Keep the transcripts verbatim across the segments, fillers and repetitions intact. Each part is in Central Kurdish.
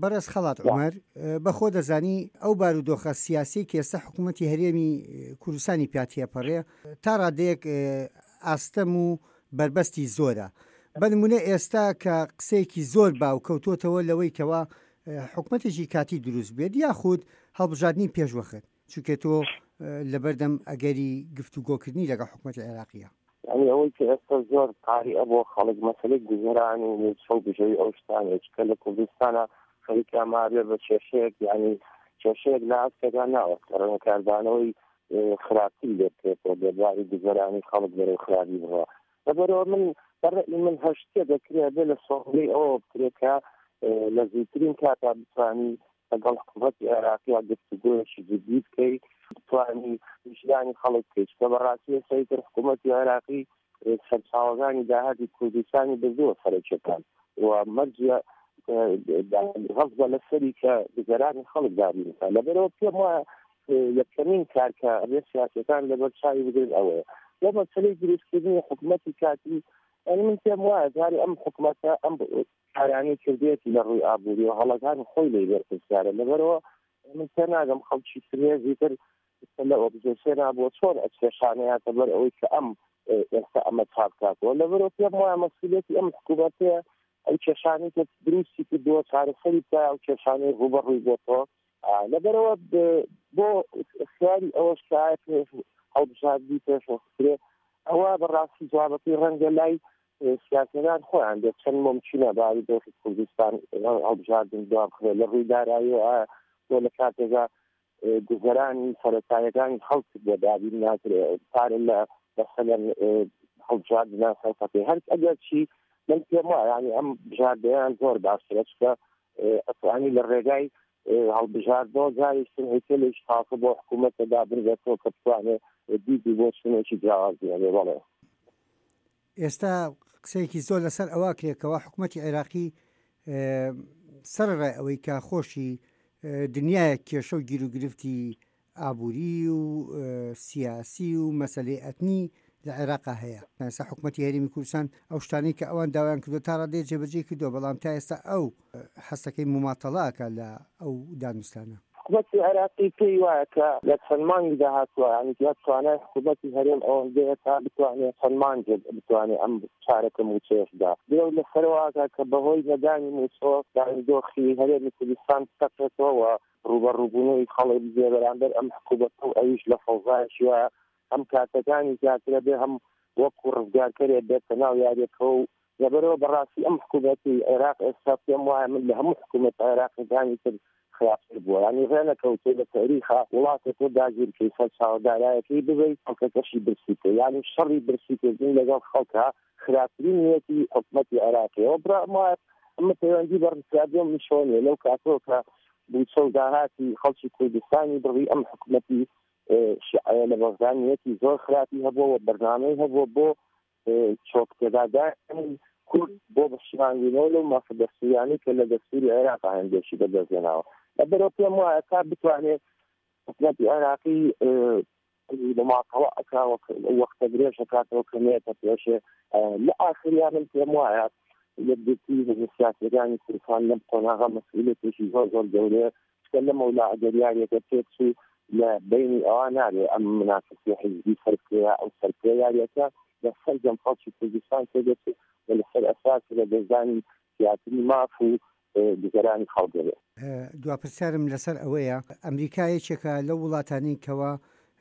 بەڕێز خەڵات عومەر بەخۆ دەزانی ئەو بارودۆخە سیاسی کە ئێستا حکوومەتی هەرێمی کوردستانی پیاتیەپەڕێ تا ڕادەیەک ئاستەم و بربەستی زۆرە. بەنمونە ئێستا کە قسەیەکی زۆر باو کەوتۆتەوە لەوەی کەوا حکوومەتێکی کاتی دروست بێت یاخود هەڵبژاردننی پێشوەخت چونکە تۆ لەبەردەم ئەگەری گفتوگۆکردنی لەگەڵ حکوومەتی عێراقیە. يعني ئەوەی کە ئێستا زۆر قاریە بۆ خەڵک مەسەلەی گوزەران و چەو بژەوی ئەو شتانێککە لە کوردستانە خەریکە مابێ بە کێشەیەک یعنی کێشەیەک لە ئەسکەدا ناوەستەرەوە کاردانەوەی خراپی لێکرێتەوە دەباری گوزەرانی خەڵک بەرەو خراپی بڕە لەبەرەوە من بەڕێی من هەشتێ دەکرێت بێ لە سۆڵەی ئەوە بکرێتکە لە زووترین کاتا بتوانی لەگەڵ حکوومەتی عێراقی گفتوگۆیەکی جدی بکەیت بتوانی وجدانی خەڵک بکەیت کە بەڕاستی سەیتر حکوومەتی عێراقی سەرچاوەکانی داهاتی کوردستانی بەزۆر سەرچەکان و مەرجە غەزبە لەسەری کە گوزەرانی خەڵک دابین لەبەرەوە پێم وایە یەکەمین کار کە ئەبێ سیاسەکان لەبەر چاوی بگرن ئەوەیە لە مەسەلەی دروستکردنی حکوومەتی کاتی يعني من پێم وایە جارێ ئەم حکوومەتە ئەم کارانەی کردێتی لە ڕووی ئابووری و هەڵەکانی خۆی لێ بەرپرسیارە لەبەرەوە من پێ ناگەم خەڵکی ترێزیتر لە ئۆبزێسیۆنا بۆ چۆن ئەچێشانەیاتە بەر ئەوەی کە ئەم ئێستا ئەمە چاکاتەوە لەبەرەوە پێم وایە مەسئولێتی ئەم حکوومەتەیە ئەو کێشانەی کە دروستی کردووە چارەسەری تا ئەو کێشانەی ڕوبەڕووی بۆتەوە لەبەرەوە بۆ اختیاری ئەوەش کە هەڵبژاردنی پێشوەخترێ ئەوە بەڕاستی جوابەکەی ڕەنگە لای سیاسەدان خۆیان دێت چەند ممکنە بارودۆخی کوردستان هەڵبژاردن دوام بخرێت لە ڕووی داراییەوە بۆ لە کاتێکدا گوزەرانی سەرەتایەکانی خەڵک بۆ دابین ناکرێت پارە لە مەسەلەن هەڵبژاردنە سەرفەکەی هەر ئەگەر چی من پێم وایە یعنی ئەم بژاردەیان زۆر باشترە چکە ئەتوانی لە ڕێگای هەڵبژاردنەوە جاریشتن هەیتە لەش تاقە بۆ حکوومەتە دابرێتەوە کە بتوانێت دیدی بۆ شنێکی جیاوازیە بەڵێ ئێستا قسەیەکی زۆر لەسەر ئەوە کرێکەوە حکوومەتی عێراقی سەرڕای ئەوەی کا خۆشی دنیای کێشە و گیر و گرفتی ئابووری و سیاسی و مەسەلەی ئەتنی لە عێراقا هەیە ئێستا حکوومەتی هەرێمی کوردستان ئەو شتانەی کە ئەوان داوایان کردو تا ڕادەیە جێبەجێ کردو بەڵام تا ئێستا ئەو هەستەکەی مماتەڵاکە لە ئەو دانوستانە حکوومەتی عێراقی پێی وایە کە لە چەند مانگی داهاتووە ینی توانای حکوومەتی هەرێم ئەوەندەیە تا بتوانێت چەند مانگ بتوانێت ئەم چارەکە موچێشدا دێو لە سەرواکە کە بەهۆی نەدانی موچۆ دانیدۆخی هەرێمی کوردستان سەقێتەوە ڕوبەڕووبوونەوەی خەڵک بجێ بەرامبەر ئەم حکوومەتە و ئەویش لە فەوزایشی وایە ئەم کاتەکانی زیاترە بێ هەم وەکو ڕزگارکەرێ بێتە ناو یاریەکە و لەبەرەوە بەڕاستی ئەم حکوومەتی عێراق ئێستا پێم وایە من لە هەموو حکوومەت عێراقیەکانی تر خراپتر بووە ینی ڕێنەکەوتێ لە تاریخا وڵاتێک تۆ داگیرکەی سەر چاوەدارایەکەی ببەیت خەڵکەکەشی برسیکە یعنی شەڕی برسیکردنی لەگەڵ خەڵکە خراپترین نیەتی حکوومەتی عێراقیەوە برام وایە ئەمە پەیوەندی بە ڕزگاردن میشۆنێ لەو کاتەوە کە بووچە و داهاتی خەڵکی کوردستانی بڕی ئەم حکوومەتی شیعە لە بەغدانیەتی زۆر خراپی هەبووە بەرنامەی هەبووە بۆ چۆکتێدادانی کورد بۆ بەشیمانگرینەوە لەو مافە دەستوریانەی کە لە دەستوری عێراق هەندێکی بەدەستهێناوە لەبەرەوە پێم وایە تا بتوانێت حکوومەتی عێراقی مماتەڵە ئەکا وەختە درێژ ئەکاتەوە کەمێتە پێشێ لە ئاخریا من پێم وایە یەکگرتی سیاسەکانی کوردستان لەم قۆناغا مەسئولێتێکی زۆر زۆر گەورەیە کە لەمە ولا ئەگەریارێکە پێچوو لە بینی ئەوە نارێ ئەم منافسی حیزبی سەرکرێیا ئەو سەرکرێ یاریەکە لەسەر جەم خەڵکی کوردستان تێدەچێت و لەسەر ئەساس لە دەزانی تیاتری ماف و گوزەرانی خەڵگەرێ دواپرسیارم لەسەر ئەوەیە ئەمریکا یەکێکە لەو وڵاتانەی کەوە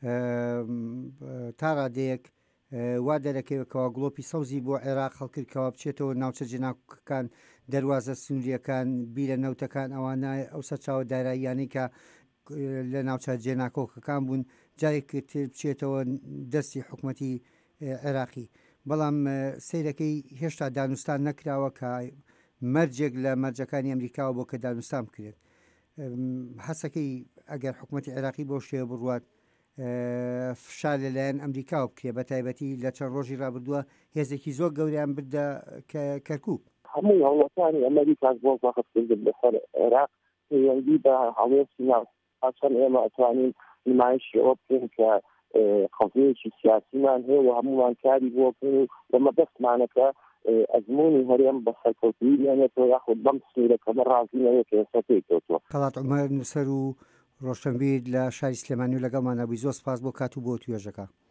تا ڕادەیەک وا دەرەکەوێتەوە گڵۆپی سەوزی بۆ عێراق هەڵکردکەوە بچێتەوە ناوچە جێناکەکان دەواازە سنووریەکان بیرە نەوتەکان ئەوانە ئەو سەرچاوە داراییانەی کە لە ناوچە جێناکۆکەکان بوون جارێکتر بچێتەوە دەستی حکوومەتی عێراقی بەڵام سیرەکەی هێشتا دانوستان نەکراوە کە مەرجێک لە مەرجەکانی ئەمریکاوە بۆ کە دانوستان بکرێت هەسەکەی ئەگەر حکوومەتی عێراقی بۆ شێوە بڕوات فشار لەلایەن ئەمریکا بکرێ بە تایبەتی لە چەند ڕۆژی ڕابردووە هێزێکی زۆر گەوریان بردە کەرکووک هەموو هەوڵەکانی ئەمریکاش بۆ وەختکردن لەسەر عێراق پەیوەندی بە هەڵێستی ناو چەند ئێمە ئەتوانین نمایشی ئەوە بکەین کە قەزەیەکی سیاسیمان هەیە و هەمومان کاری بۆ بکەین و لەمە بەستمانەکە ئەزمموی هەرێم بە سەرکەوتویانێتەوە یاخود بەم سوورەکە بە ڕازینەوە کێسەکەیتەوە. قەڵات عومەر نووسەر و ڕۆشنبیر لە شاری سلێمانی و لەگەڵمانەبووی. زۆر سپاس بۆ کات و بۆ توێژەکە.